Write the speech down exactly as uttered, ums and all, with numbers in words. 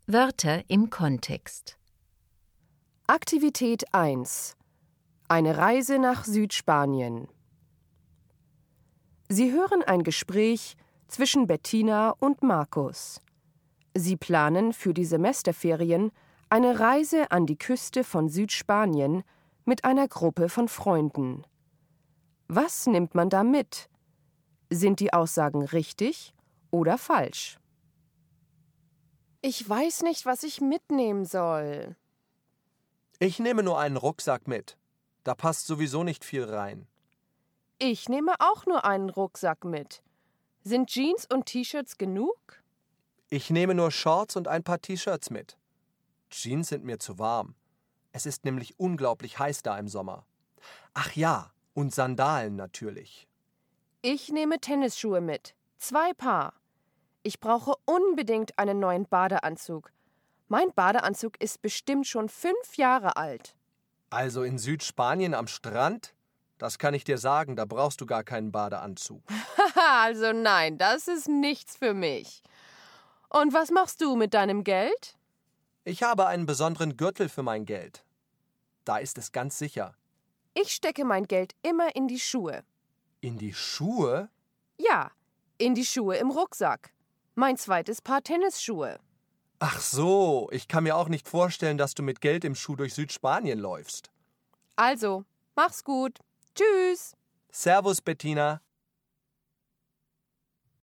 Wörter im Kontext. Aktivität eins. Eine Reise nach Südspanien. Sie hören ein Gespräch zwischen Bettina und Markus. Sie planen für die Semesterferien eine Reise an die Küste von Südspanien mit einer Gruppe von Freunden. Was nimmt man da mit? Sind die Aussagen richtig oder falsch? Ich weiß nicht, was ich mitnehmen soll. Ich nehme nur einen Rucksack mit. Da passt sowieso nicht viel rein. Ich nehme auch nur einen Rucksack mit. Sind Jeans und T-Shirts genug? Ich nehme nur Shorts und ein paar T-Shirts mit. Jeans sind mir zu warm. Es ist nämlich unglaublich heiß da im Sommer. Ach ja, und Sandalen natürlich. Ich nehme Tennisschuhe mit. Zwei Paar. Ich brauche unbedingt einen neuen Badeanzug. Mein Badeanzug ist bestimmt schon fünf Jahre alt. Also in Südspanien am Strand? Das kann ich dir sagen, da brauchst du gar keinen Badeanzug. Haha, also nein, das ist nichts für mich. Und was machst du mit deinem Geld? Ich habe einen besonderen Gürtel für mein Geld. Da ist es ganz sicher. Ich stecke mein Geld immer in die Schuhe. In die Schuhe? Ja, in die Schuhe im Rucksack. Mein zweites Paar Tennisschuhe. Ach so, ich kann mir auch nicht vorstellen, dass du mit Geld im Schuh durch Südspanien läufst. Also, mach's gut. Tschüss. Servus, Bettina.